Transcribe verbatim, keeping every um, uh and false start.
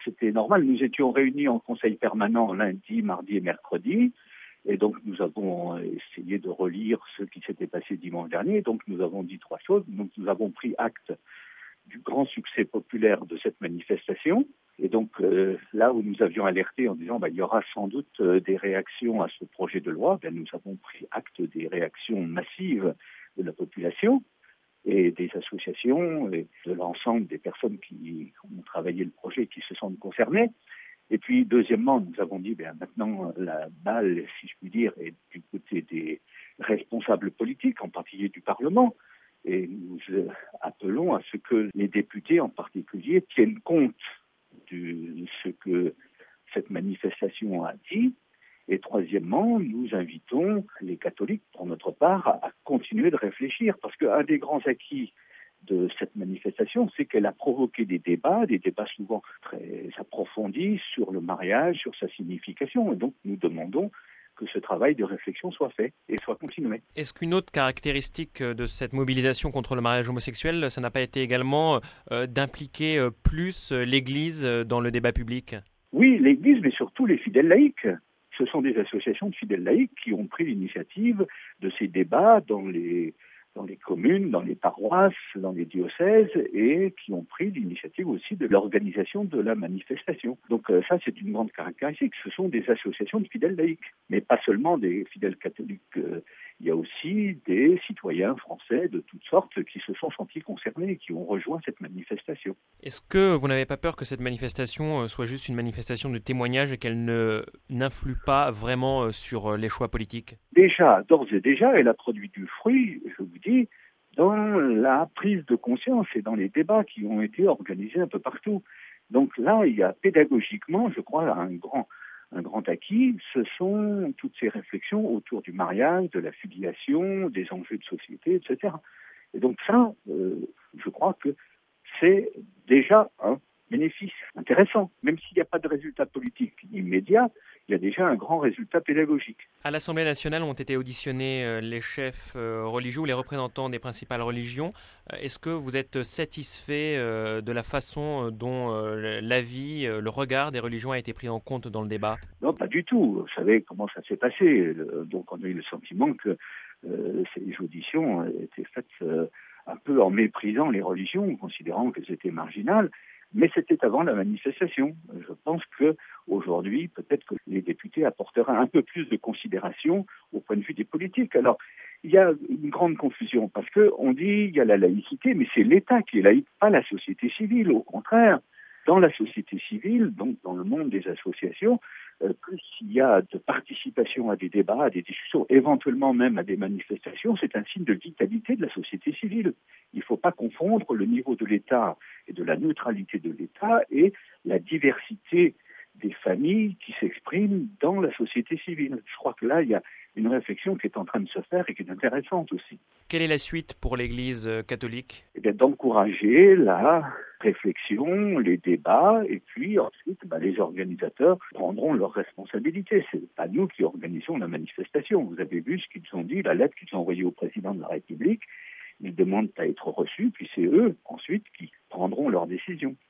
C'était normal. Nous étions réunis en conseil permanent lundi, mardi et mercredi. Et donc, nous avons essayé de relire ce qui s'était passé dimanche dernier. Donc, nous avons dit trois choses. Donc, nous avons pris acte du grand succès populaire de cette manifestation. Et donc, euh, là où nous avions alerté en disant bah, il y aura sans doute euh, des réactions à ce projet de loi, bien, nous avons pris acte des réactions massives de la population et des associations et de l'ensemble des personnes qui ont travaillé le projet, qui se sentent concernées. Et puis, deuxièmement, nous avons dit, bien, maintenant, la balle, si je puis dire, est du côté des responsables politiques, en particulier du Parlement. Et nous euh, appelons à ce que les députés, en particulier, tiennent compte de ce que cette manifestation a dit. Et troisièmement, nous invitons les catholiques, pour notre part, à continuer de réfléchir. Parce qu'un des grands acquis de cette manifestation, c'est qu'elle a provoqué des débats, des débats souvent très approfondis sur le mariage, sur sa signification. Et donc, nous demandons que ce travail de réflexion soit fait et soit continué. Est-ce qu'une autre caractéristique de cette mobilisation contre le mariage homosexuel, ça n'a pas été également euh, d'impliquer euh, plus l'Église dans le débat public ? Oui, l'Église, mais surtout les fidèles laïcs. Ce sont des associations de fidèles laïcs qui ont pris l'initiative de ces débats dans les dans les communes, dans les paroisses, dans les diocèses, et qui ont pris l'initiative aussi de l'organisation de la manifestation. Donc euh, ça, c'est une grande caractéristique. Ce sont des associations de fidèles laïcs, mais pas seulement des fidèles catholiques. Euh, il y a aussi des citoyens français de toutes sortes qui se sont sentis concernés et qui ont rejoint cette manifestation. Est-ce que vous n'avez pas peur que cette manifestation soit juste une manifestation de témoignage et qu'elle ne n'influe pas vraiment sur les choix politiques ? Déjà, d'ores et déjà, elle a produit du fruit, je vous dis, dans la prise de conscience et dans les débats qui ont été organisés un peu partout. Donc là, il y a pédagogiquement, je crois, un grand, un grand acquis. Ce sont toutes ces réflexions autour du mariage, de la filiation, des enjeux de société, et cetera. Et donc ça, euh, je crois que c'est déjà un bénéfice intéressant. Même s'il n'y a pas de résultat politique immédiat, il y a déjà un grand résultat pédagogique. À l'Assemblée nationale ont été auditionnés les chefs religieux ou les représentants des principales religions. Est-ce que vous êtes satisfait de la façon dont l'avis, le regard des religions a été pris en compte dans le débat ? Non, pas du tout. Vous savez comment ça s'est passé. Donc on a eu le sentiment que euh, ces auditions étaient faites euh, un peu en méprisant les religions, considérant qu'elles étaient marginales. Mais c'était avant la manifestation. Je pense qu'aujourd'hui, peut-être que les députés apporteraient un peu plus de considération au point de vue des politiques. Alors, il y a une grande confusion parce qu'on dit qu'il y a la laïcité, mais c'est l'État qui est laïque, pas la société civile. Au contraire, dans la société civile, donc dans le monde des associations, euh, plus il y a de participation à des débats, à des discussions, éventuellement même à des manifestations, c'est un signe de vitalité de la société civile. Il ne faut pas confondre le niveau de l'État et de la neutralité de l'État et la diversité des familles qui s'expriment dans la société civile. Je crois que là, il y a une réflexion qui est en train de se faire et qui est intéressante aussi. Quelle est la suite pour l'Église catholique ? Eh bien, d'encourager la réflexion, les débats, et puis ensuite, ben, les organisateurs prendront leurs responsabilités. C'est pas nous qui organisons la manifestation. Vous avez vu ce qu'ils ont dit, la lettre qu'ils ont envoyée au président de la République. Ils demandent à être reçus, puis c'est eux ensuite qui prendront leurs décisions.